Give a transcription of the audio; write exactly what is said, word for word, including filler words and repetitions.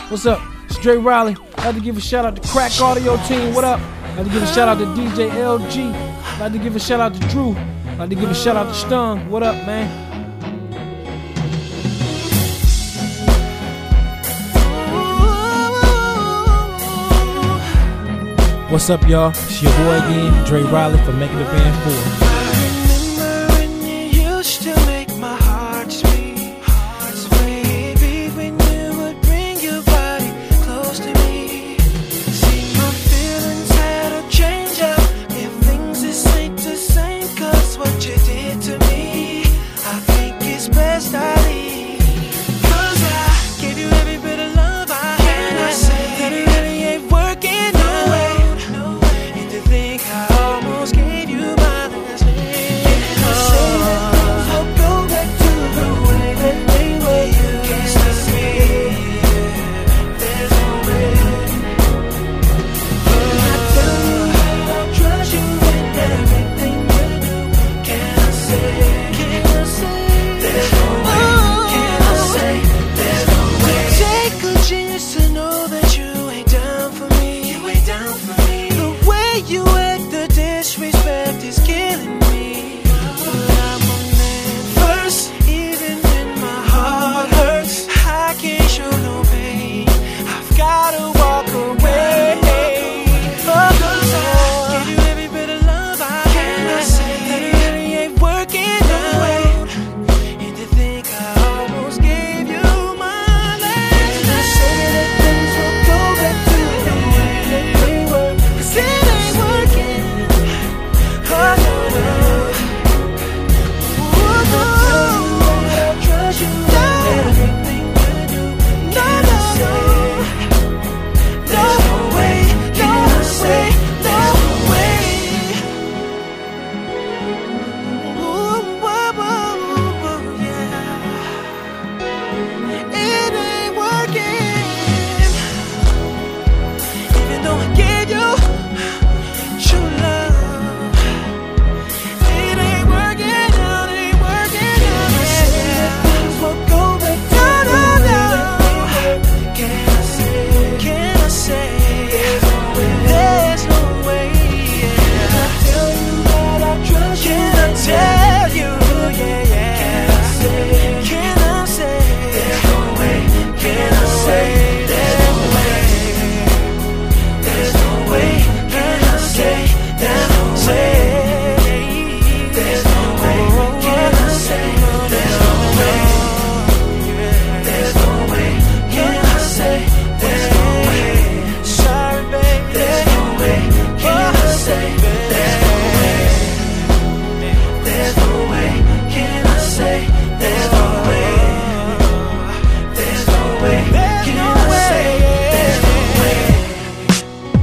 What's up? It's Dre Riley. I'd like to give a shout out to Crack Audio Team. What up? I'd like to give a shout out to D J L G. I'd like to give a shout out to Drew. I'd like to give a shout out to Stung. What up, man? What's up, y'all? It's your boy again, Dre Riley from Making the Band four.